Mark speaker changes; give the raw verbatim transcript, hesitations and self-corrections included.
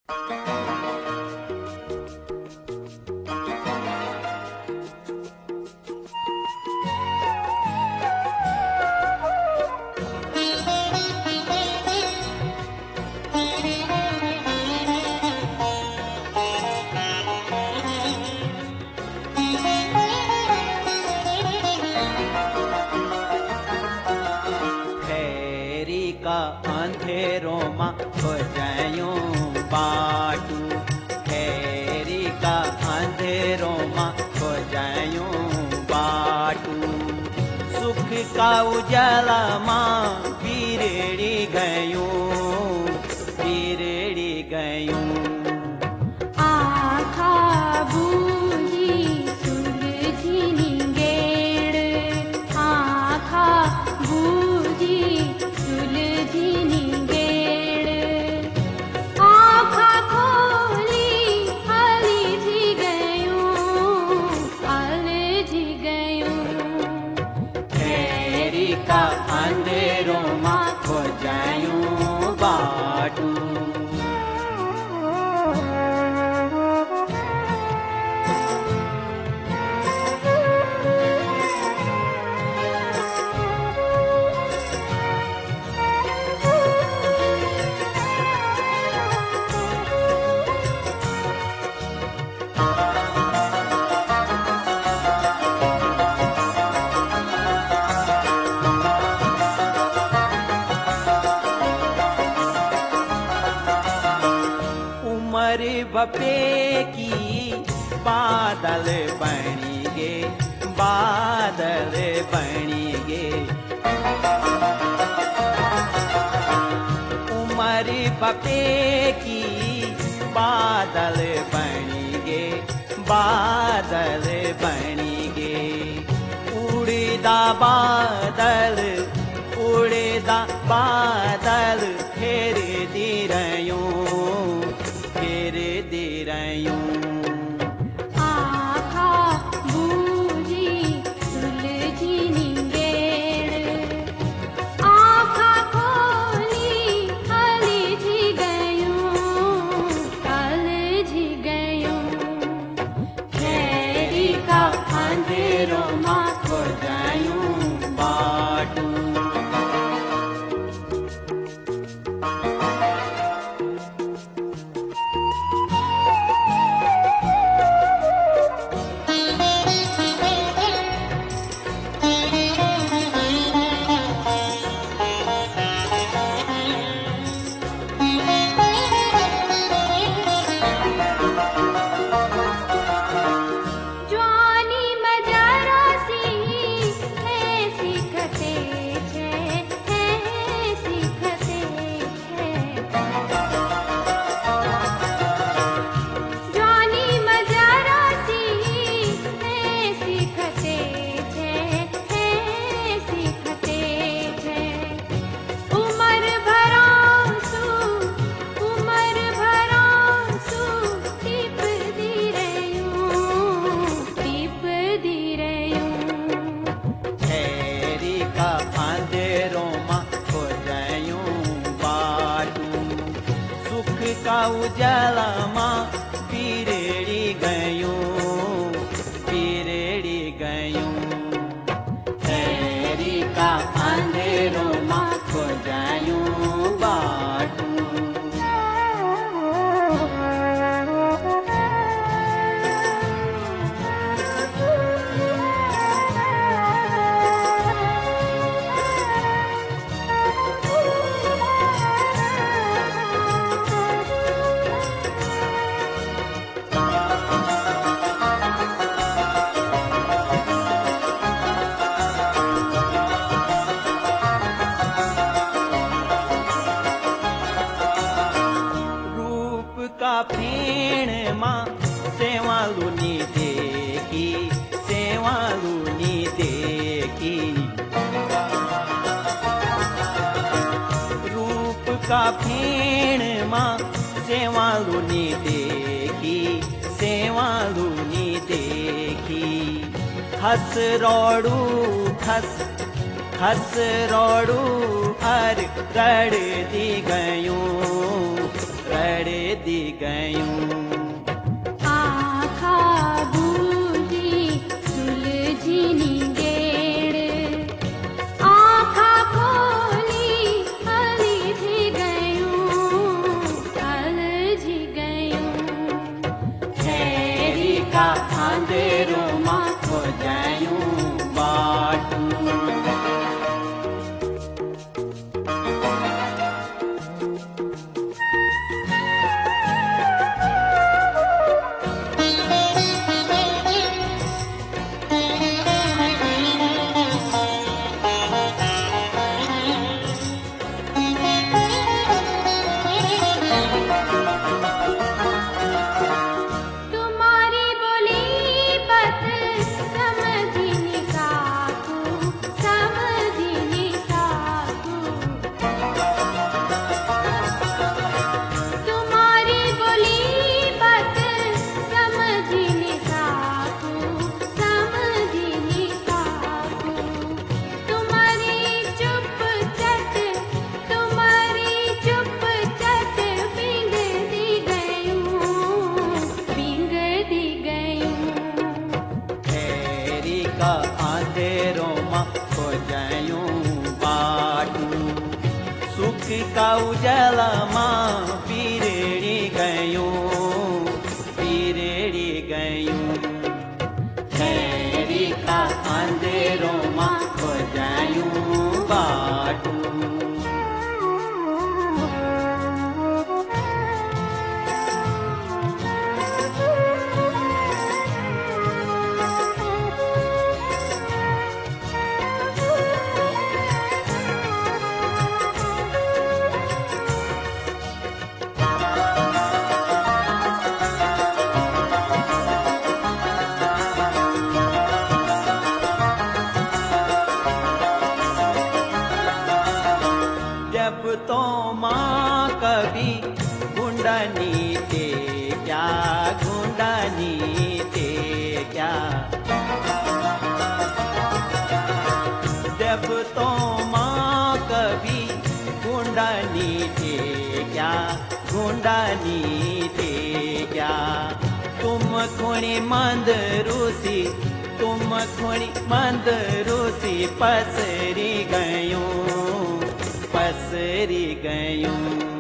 Speaker 1: का अंधेरों मां खोजायूं बाटू, खैरी का अंधेरों मां खोजायूं बाटू। सुख का उजाला मां बीरेड़ी गयूं, बीरेड़ी गयूं। अंधेरों मां खोजायूं बाटू। बपे की बादल बनी गे, बादल बनी गे। उमर बपे की बादल बनी गे, बादल बनी गे। उड़दा बादल, उड़दा बादल फेर दी रयूं, फेर दी रयूं।
Speaker 2: आखा बूझी सुलझी निंगेड़, आखा खोली अलझी गयूं, अलझी गयूं। खैरी का अंधेरों मां खोजायूं बाटू।
Speaker 1: का उजाला मां बीरेड़ी गयूं, बीरेड़ी गयूं। खैरी का अंधेरों मां खोजायूं बाटू। का फेण मां सेवालुनी देखी, सेवालुनी देखी। रूप का फेण मां सेवालुनी देखी, सेवालुनी देखी। खस रोड़ू खस, खस रोड़ू हर रड़ दी गयूं, रड़ दी गयूं।
Speaker 2: आखा बूझी सुलझी निंगेड़, आखा खोली अलझी गयूं, अलझी गयूं।
Speaker 1: खैरी का अंधेरों मां खो जायूं बाटू।
Speaker 2: तुम्हारी बोली बात समझी नी साकू, समझी नी साकू। तुम्हारी बोली बात समझी नी साकू, समझी नी साकू। तुम्हारी चुप चट, तुम्हारी चुप चट बिंग दी गयूं, बिंग दी गयूं।
Speaker 1: खैरी का अंधेरों मां खो जायूं बाटू। सुख का उजाला मां पीरेड़ी गयूं, पीरेड़ी गयूं। खैरी का अंधेरों मां खो जायूं बाटू। जब तो माँ कभी गुंडानी थे क्या, गुंडानी थे क्या। जब तो माँ कभी गुंडानी थे क्या, गुंडानी थे क्या। तुम खुणी मंद रूसी, तुम खुणी मंद रूसी पसरी गयूं, पसरी गयूं।